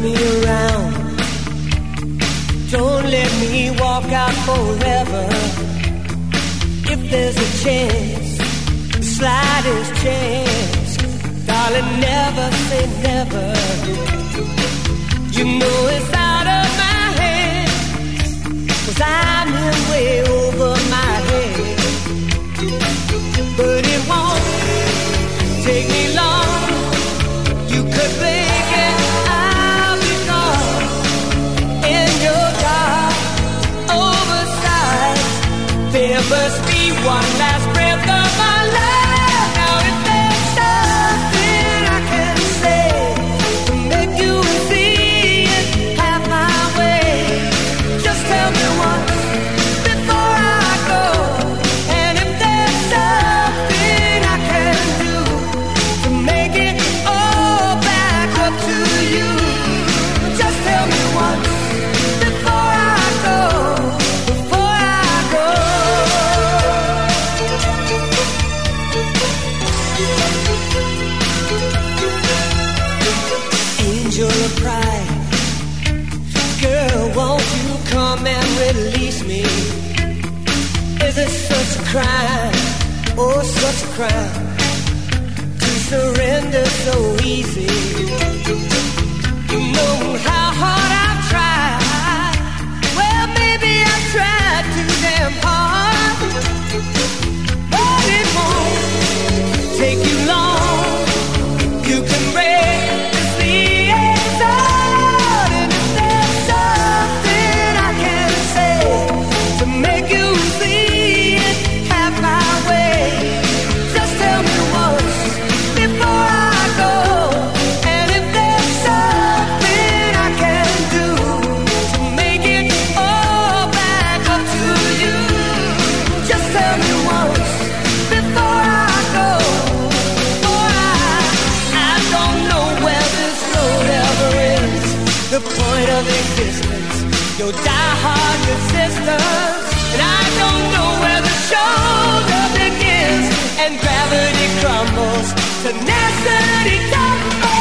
me around. Don't let me walk out forever. If there's a chance, the slightest chance, darling, never say never. You know it's out of my hands, 'cause I'm in way over my head. But it won't take me long. You could blink and I'll be gone. In your dark, oversized, there must be one last breath of my love. Now if there's something I can say to make you see it, have my way, just tell me once before I go. And if there's something I can do to make it all back up to you, just tell me once before I go, before I go. Angel of pride, girl, won't you come and release me? Is it such a crime, oh such a crime, to surrender so easy? You know how hard I've tried. Well, maybe I've tried too damn hard, but it won't take you long. You can break this liaison, and if there's something I can say to make you see it, have my way, just tell me once before I go. And if there's something I can do to make it all back up to you, just tell me once before I go. I don't know where this road ever ends, the point of existence, your die-hard resistance. And I don't know where the shoulder begins and gravity crumbles, tenacity tumbles.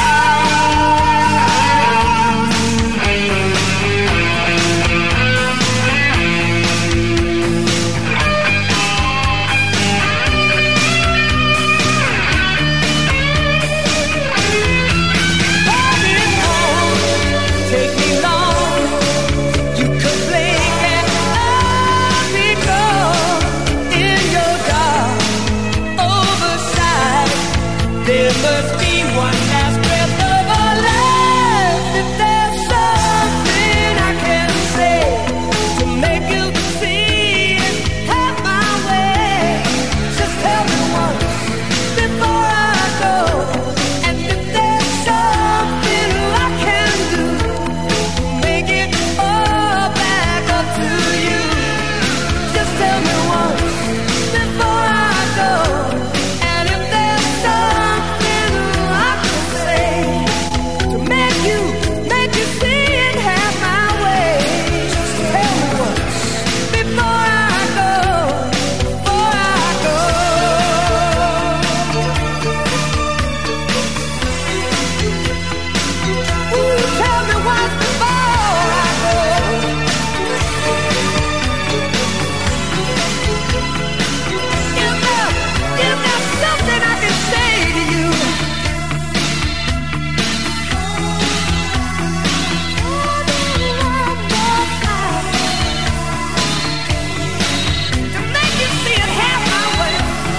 But it won't take me long. You could blink and I'll be gone. In your dark, oversized, there must be one last breath of our life. If there's something I can say to make you see it, have my way, just tell me once before I go. And if there's something I can do to make it all back up to you, just tell me once before I go. And if there's something I can say to make you see it, have my way, just tell me once before I go, before I go. Ooh, tell me once before I go. If there's something I can say to you, to make you see it, have my way.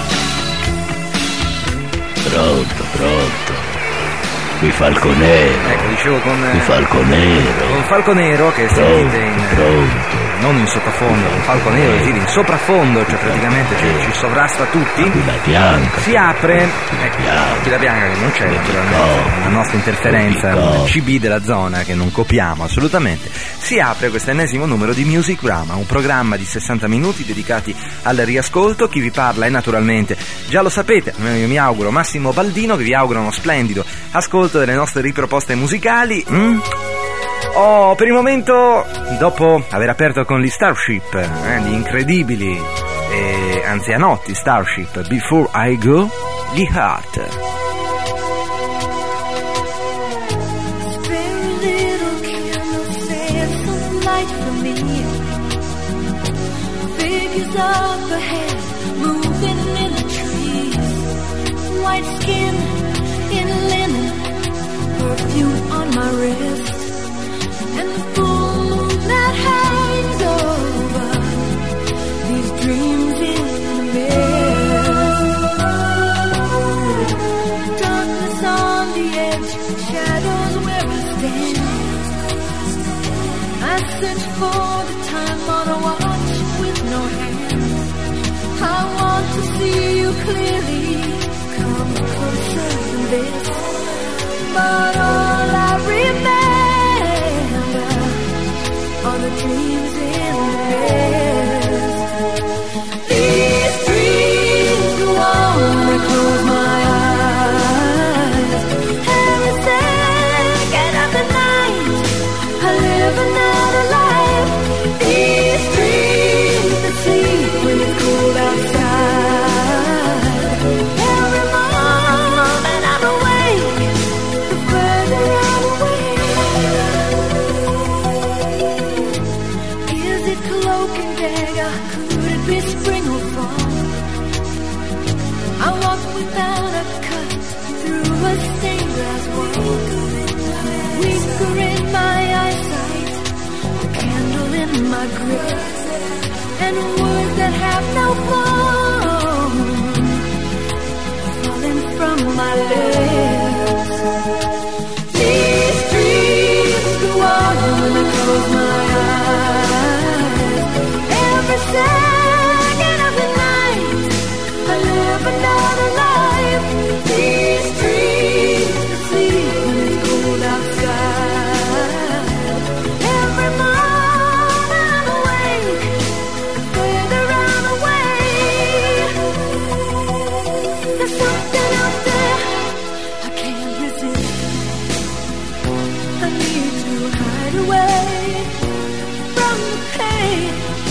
Pronto, pronto. Qui Falconero. Ecco, dicevo Qui con Falconero. Falconero che sentite in, Pronto. non in sottofondo, con Falconero che in sopraffondo, cioè praticamente ci sovrasta tutti. Aquila bianca. Si apre, bianca. Aquila bianca che non c'è naturalmente, la nostra interferenza, un CB della zona che non copiamo assolutamente. Si apre questo ennesimo numero di Musicrama, un programma di 60 minuti dedicati al riascolto. Chi vi parla è naturalmente, già lo sapete, io mi auguro Massimo Baldino, che vi augura uno splendido ascolto delle nostre riproposte musicali. Oh, per il momento, dopo aver aperto con gli Starship, gli incredibili e anzianotti Starship, Before I Go, gli Heart. Spend Shadows up ahead, moving in the trees. White skin in linen, perfume on my wrist, and the full moon that hangs over these dreams in the mist. Darkness on the edge, shadows where I stand. I search for the time on a watch with no hands. I want to see you clearly, come closer than this. But all I remember are the dreams in the mist. These dreams go on when I close my eyes. Every second of the night, I live another life. These dreams that sleep when it's cold outside. Every moment I'm awake, the further I'm away. Is it cloak and dagger? Could it be spring or fall? I walk without a cut through a stained glass wall. Weaker in my eyesight, a candle in my grip, and words that have no form falling from my lips. These dreams go on when I close my eyes. Every second of the night, I live another life. These dreams sleep when it's cold outside. Every moment I'm awake, the further I'm away. There's something out there I can't resist. I need to hide away from the pain.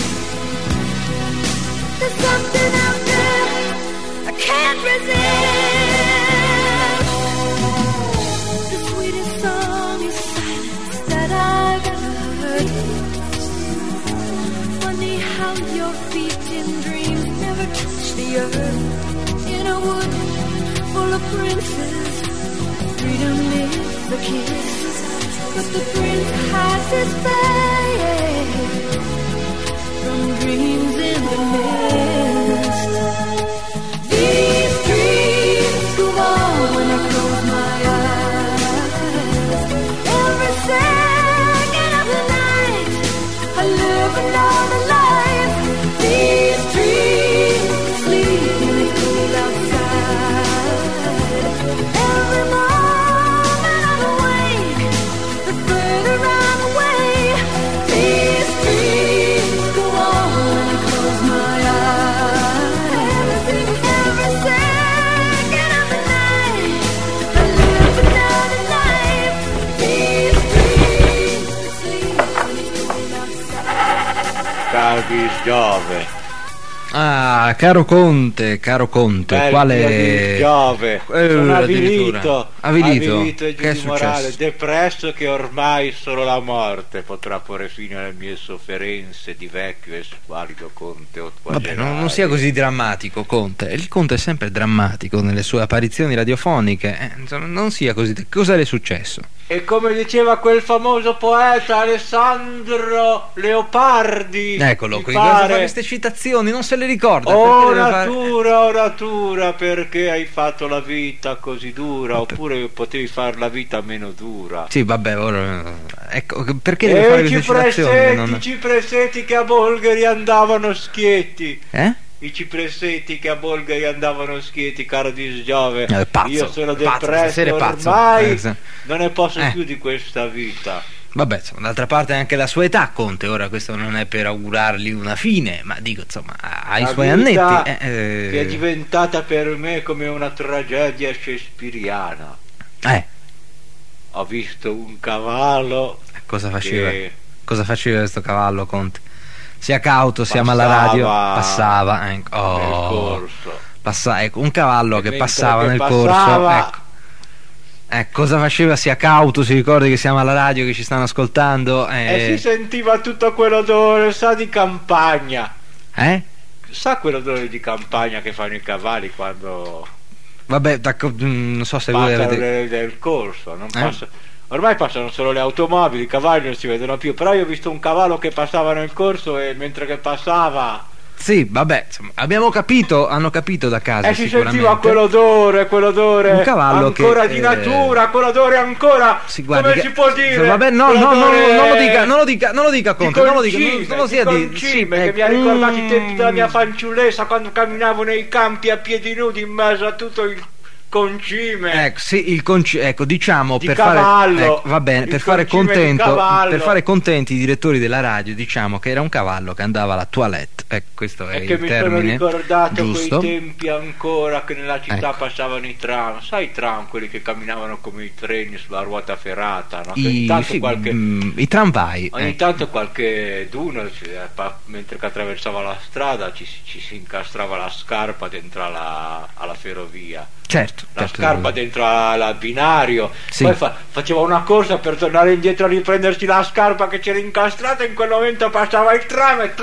There's something out there I can't resist. The sweetest song is silence that I've ever heard. Funny how your feet in dreams never touch the earth. In a wood full of princes, freedom is a kiss, but the prince hides his face from dreams in the mist. These dreams go on when I close my eyes. Every second of the night, I live another life. These dreams sleep when it's cold outside. Every moment I'm awake, the further I'm away. These dreams go on when I close my eyes. Every second of the night, I live another life. These dreams sleep when it's cold outside. Calvis Giove. Ah, caro Conte, Bel quale... Giove. Sono addirittura. avvilito Che è Gigi Morale, successo? depresso che ormai solo la morte potrà porre fine alle mie sofferenze di vecchio e squalido Conte Vabbè, ottuagenario. non sia così drammatico, Conte. Il Conte è sempre drammatico nelle sue apparizioni radiofoniche. Insomma, non sia così. Cosa le è successo? E come diceva quel famoso poeta Alessandro Leopardi, Eccolo, mi qui cosa fa pare, queste citazioni, non se le ricorda. oh perché deve fare- natura, perché hai fatto la vita così dura, oppure potevi fare la vita meno dura. Sì, vabbè, ora... Ecco, perché deve fare E queste citazioni? Non- i cipressetti che a Bolgheri andavano schietti. Eh? I cipressetti che a Bolgheri andavano schieti, caro Disgiove. È pazzo, Io sono è pazzo, depresso stasera è pazzo. ormai, Sì. non ne posso Eh. più di questa vita. Vabbè, insomma, d'altra parte anche la sua età, Conte. Ora questo non è per augurargli una fine, ma dico, insomma, ha i La suoi vita annetti. che è diventata per me come una tragedia shakespeariana. Ho visto un cavallo Cosa faceva? che Cosa faceva questo cavallo, Conte? Sia cauto, siamo alla radio. Passava. Ecco. nel Oh. corso. Ecco, un cavallo E che mentre passava che nel passava- corso. Ecco, cosa faceva? Sia cauto, si ricorda che siamo alla radio, che ci stanno ascoltando. E si sentiva tutto quell'odore, sa, di campagna. Eh? sa quell'odore di campagna che fanno i cavalli quando Vabbè, non so se voi avete... del corso, non passa. Ormai passano solo le automobili, i cavalli non si vedono più, però io ho visto un cavallo che passava nel corso e mentre che passava... Sì, vabbè, insomma, hanno capito da casa E si sicuramente. sentiva quell'odore un cavallo ancora che, di natura, quell'odore ancora, come si può dire? Vabbè, non lo dica Conte, non lo sia di concime, che mi ha ricordato i tempi della mia fanciullezza quando camminavo nei campi a piedi nudi in mezzo a tutto il concime. Ecco, sì, ecco, diciamo di per cavallo, fare, va bene, per fare contenti i direttori della radio, diciamo che era un cavallo che andava alla toilette. Ecco, questo è il termine. E che mi sono ricordato giusto. quei tempi ancora che nella città passavano i tram, sai, i tram, quelli che camminavano come i treni sulla ruota ferrata, no? I tramvai. Ogni tanto qualche d'uno mentre che attraversava la strada ci si incastrava la scarpa dentro alla ferrovia. Certo, la scarpa dentro al binario, sì. Poi faceva una corsa per tornare indietro a riprendersi la scarpa che c'era incastrata, in quel momento passava il tram e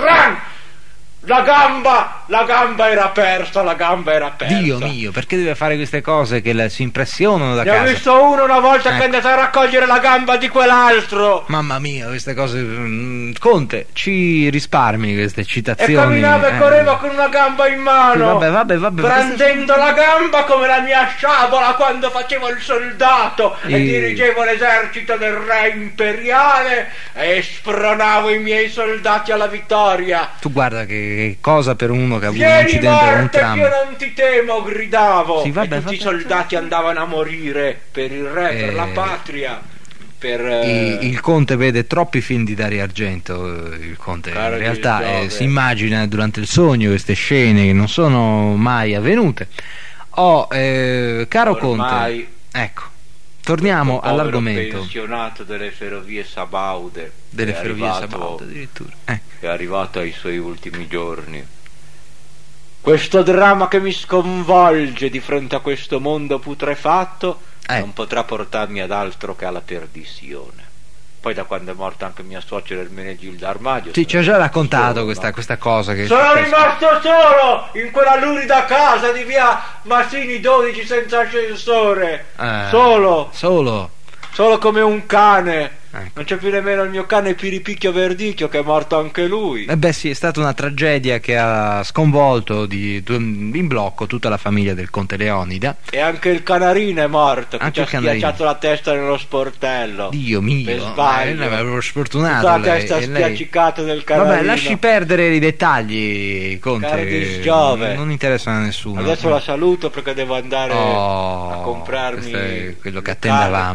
la gamba era persa. Dio mio, perché deve fare queste cose che si impressionano da casa? Ne ho visto uno una volta che è andato a raccogliere la gamba di quell'altro. Mamma mia, queste cose. Conte, ci risparmi queste citazioni. E camminava e correva con una gamba in mano. Sì, vabbè. Brandendo la gamba come la mia sciabola quando facevo il soldato e dirigevo l'esercito del re imperiale e spronavo i miei soldati alla vittoria. Tu guarda che cosa per uno che ha avuto un incidente con un tram. Io non ti temo, gridavo. Sì, vabbè, e tutti i soldati andavano a morire per il re, per la patria. Il Conte vede troppi film di Dario Argento. Il Conte in realtà si immagina durante il sogno queste scene che non sono mai avvenute. Caro Conte, ecco, torniamo all'argomento. Pensionato delle ferrovie sabaude, addirittura, che è arrivato ai suoi ultimi giorni. Questo dramma che mi sconvolge di fronte a questo mondo putrefatto non potrà portarmi ad altro che alla perdizione. Poi da quando è morta anche mia suocera Ermenegilda Armadio, ci ha già raccontato questa cosa che sono rimasto solo in quella lurida casa di via Massini 12 senza ascensore, solo come un cane. Non c'è più nemmeno il mio cane Piripicchio Verdicchio, che è morto anche lui. Sì, è stata una tragedia che ha sconvolto in blocco tutta la famiglia del Conte Leonida. E anche il canarino è morto, che ci ha schiacciato la testa nello sportello. Dio mio, per sbaglio. Avevo sfortunato tutta la testa spiaccicata del canarino. Vabbè, lasci perdere i dettagli, Conte, non interessano a nessuno. Adesso la saluto perché devo andare a comprarmi quello che attendevamo.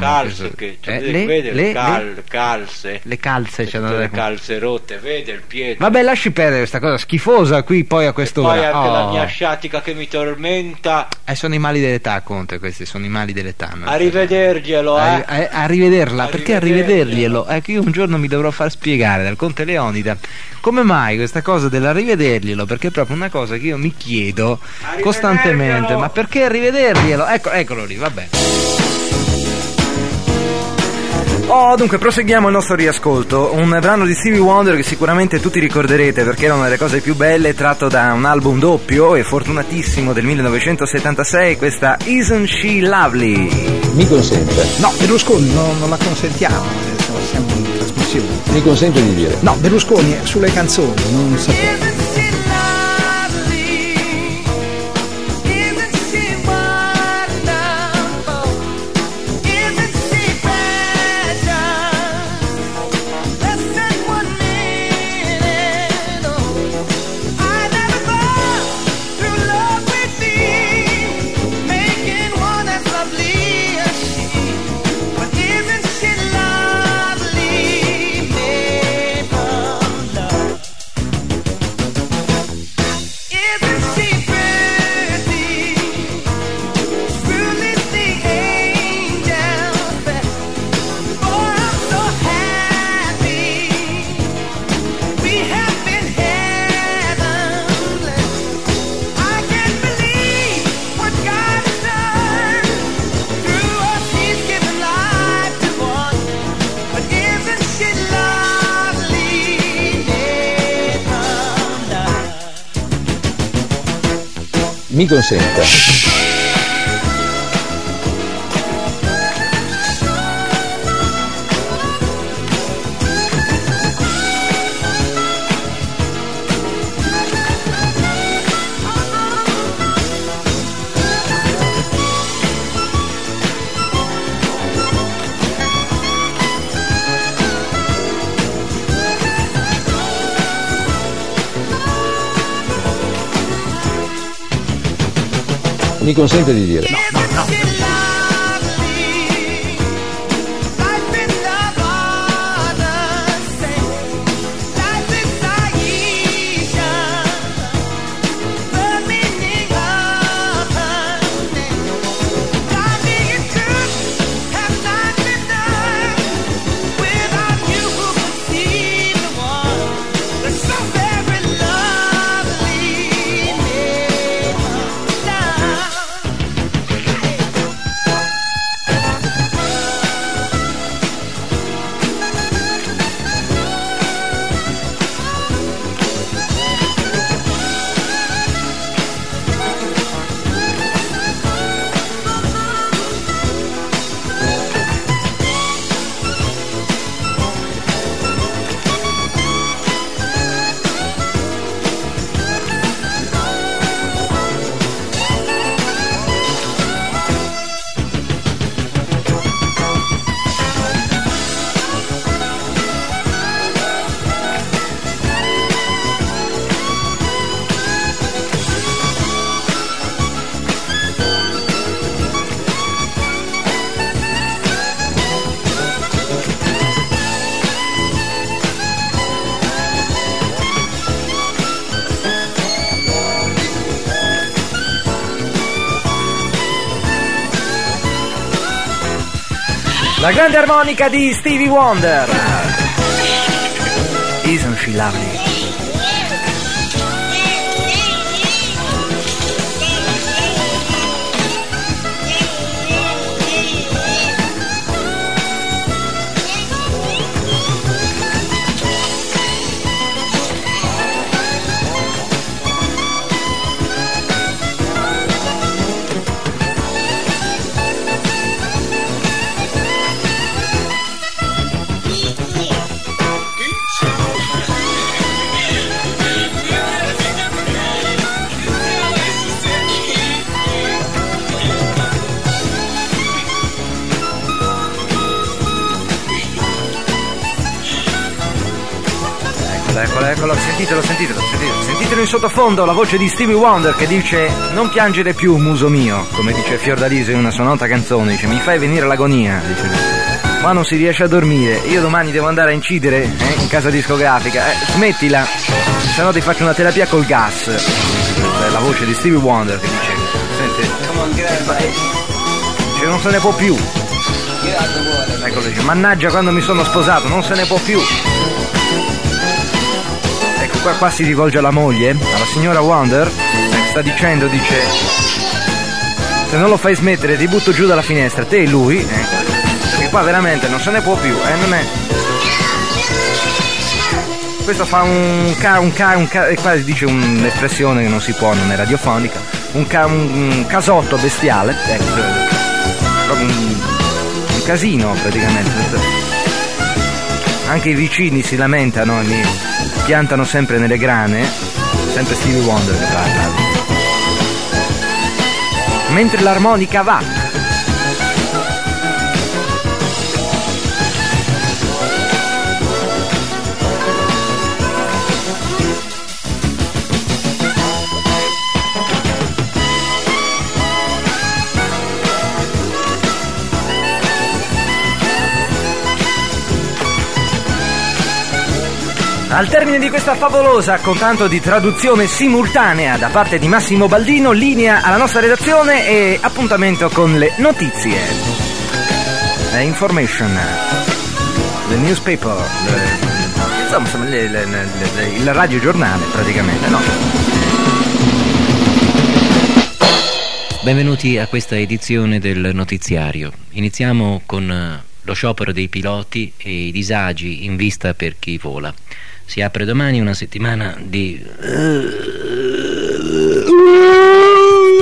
Le calze le calze rotte, vede il piede. Vabbè, lasci perdere questa cosa schifosa qui poi a quest'ora. E poi anche la mia sciatica che mi tormenta. Sono i mali dell'età, Conte, questi sono i mali dell'età. Arrivederglielo, a rivederla, perché a rivederglielo? Io un giorno mi dovrò far spiegare dal Conte Leonida come mai questa cosa dell'arrivederglielo, perché è proprio una cosa che io mi chiedo costantemente, ma perché rivederglielo? Eccolo lì, vabbè. Dunque proseguiamo il nostro riascolto. Un brano di Stevie Wonder che sicuramente tutti ricorderete perché era una delle cose più belle, tratto da un album doppio e fortunatissimo del 1976, questa Isn't She Lovely? Mi consente? No, Berlusconi non la consentiamo, siamo in trasmissione. Mi consente di dire? No, Berlusconi sulle canzoni, non sapevo. Mi consenta. Mi consente di dire. La grande armonica di Stevie Wonder. Isn't she lovely? Eccolo, sentitelo in sottofondo, la voce di Stevie Wonder che dice: non piangere più, muso mio, come dice Fiordaliso in una sua nota canzone, dice: mi fai venire l'agonia, dice, ma non si riesce a dormire, io domani devo andare a incidere in casa discografica, smettila, se no ti faccio una terapia col gas. Questa è la voce di Stevie Wonder che dice: sente, dice, non se ne può più. Eccolo, dice: mannaggia, quando mi sono sposato non se ne può più. Qua si rivolge alla moglie, alla signora Wonder, sta dicendo, dice: se non lo fai smettere ti butto giù dalla finestra, te e lui, perché qua veramente non se ne può più, non è. Questo fa e qua dice un'espressione che non si può, non è radiofonica, un casotto bestiale, proprio un casino praticamente. Anche i vicini si lamentano e mi piantano sempre nelle grane, sempre Stevie Wonder che parla. Mentre l'armonica va. Al termine di questa favolosa, con tanto di traduzione simultanea da parte di Massimo Baldino, linea alla nostra redazione e appuntamento con le notizie. The information, the newspaper, insomma il radiogiornale praticamente, no? Benvenuti a questa edizione del notiziario. Iniziamo con lo sciopero dei piloti e i disagi in vista per chi vola. Si apre domani una settimana di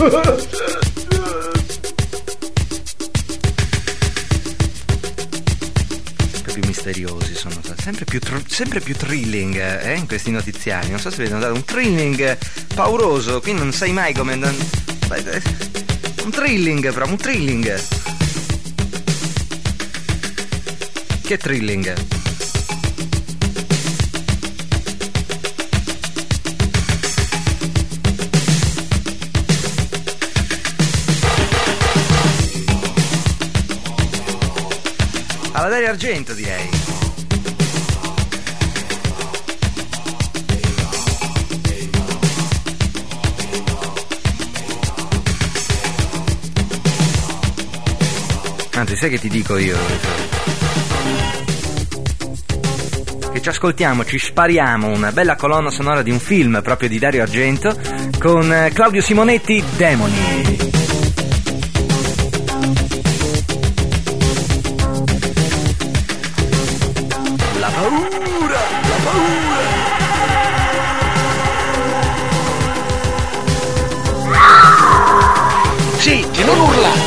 Più misteriosi sono sempre più thrilling in questi notiziari. Non so se vedono un thrilling pauroso, qui non sai mai come un thrilling, però un thrilling. Che thrilling? Alla Dario Argento, direi. Anzi, sai che ti dico io? Che ci ascoltiamo, ci spariamo una bella colonna sonora di un film proprio di Dario Argento con Claudio Simonetti, Demoni. La paura! Zitti, non urlare!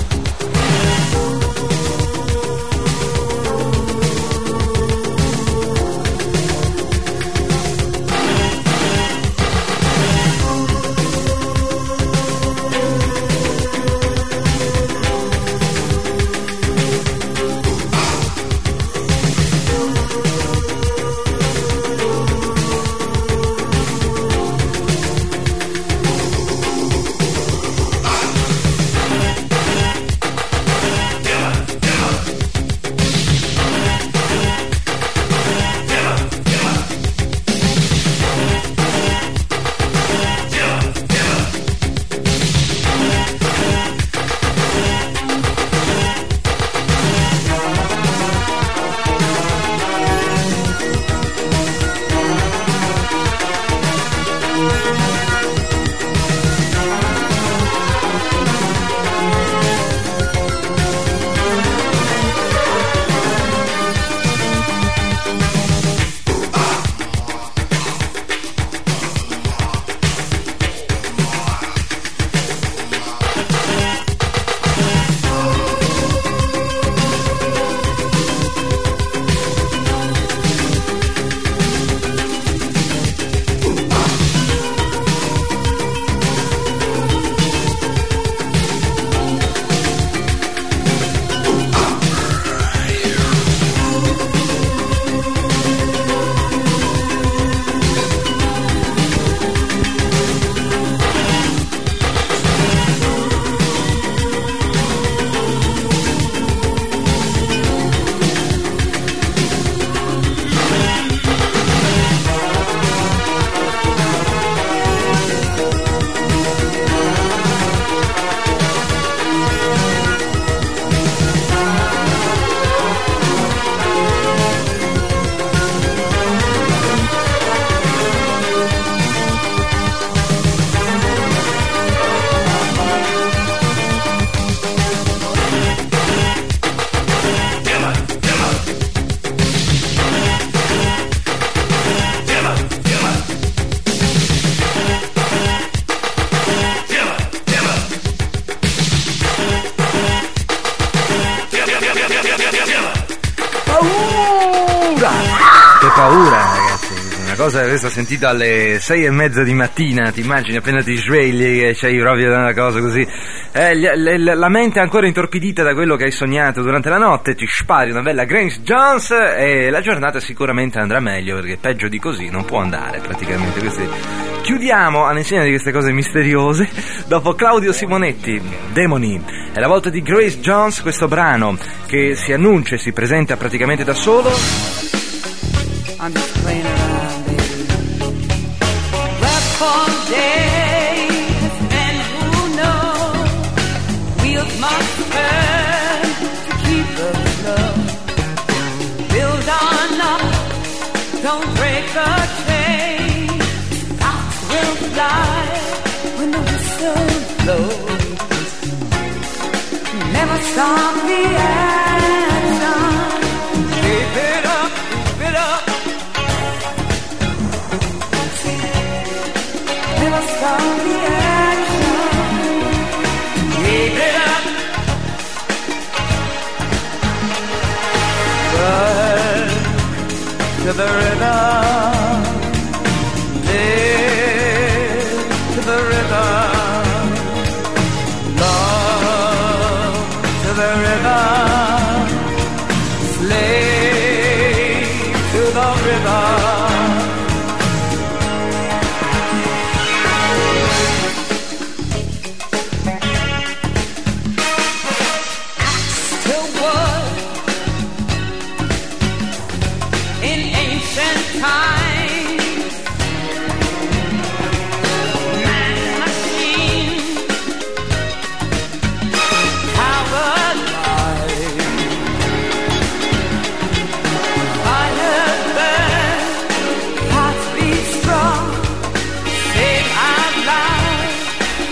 Che paura, ragazzi. Una cosa che adesso ho sentito alle 6:30 di mattina. Ti immagini appena ti svegli e c'hai proprio una cosa così. La mente è ancora intorpidita da quello che hai sognato durante la notte. Ti spari una bella Grace Jones e la giornata sicuramente andrà meglio, perché peggio di così non può andare praticamente. Chiudiamo all'insegna di queste cose misteriose dopo Claudio Simonetti, Demoni. È la volta di Grace Jones, questo brano che si annuncia e si presenta praticamente da solo. I'm just playing around, baby. Work for days, and who knows, wheels must turn to keep us low. Build on up, don't break the chain. Sparks will fly when the whistle blows. Never stop the action. Keep it up, keep it up. Never stop the action.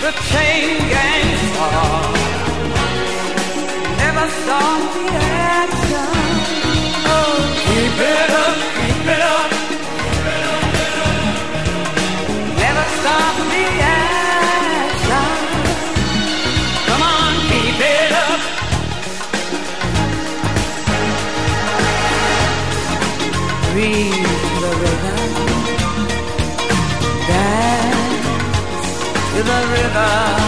the chain gang saw. Never stop the action. Oh, keep it up, keep it up. Never stop the action. Come on, keep it up. Breathe the rhythm. Dance to the rhythm.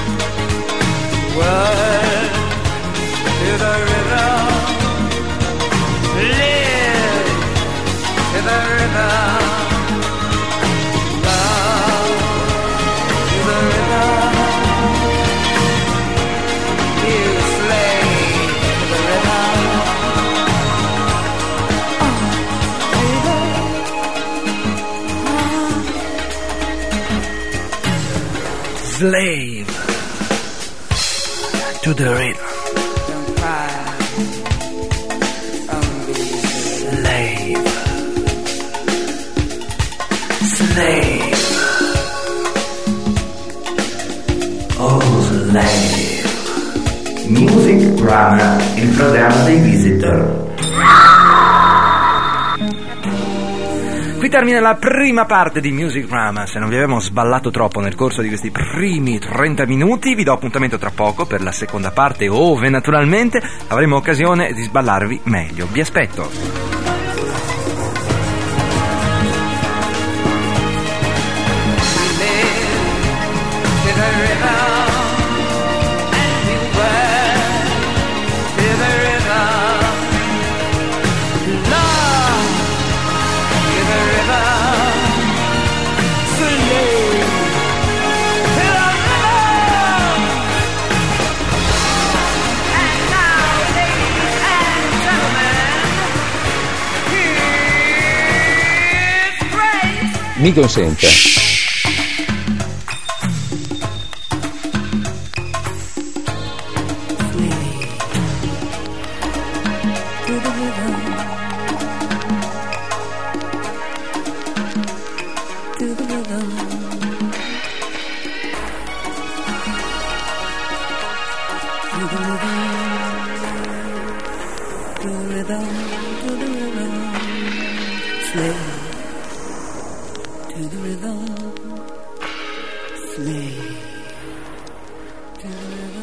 Work to the rhythm. Live to the rhythm. Love to the rhythm. You slave to the rhythm. Slave to the rhythm. Don't cry. Slave. Slave. Oh, slave. Music Drama, il programma dei Visitor. Qui termina la prima parte di Music Drama. Se non vi avevamo sballato troppo nel corso di questi primi 30 minuti, vi do appuntamento tra poco per la seconda parte, ove naturalmente avremo occasione di sballarvi meglio. Vi aspetto. Mi consente. To the rhythm, slave to the rhythm.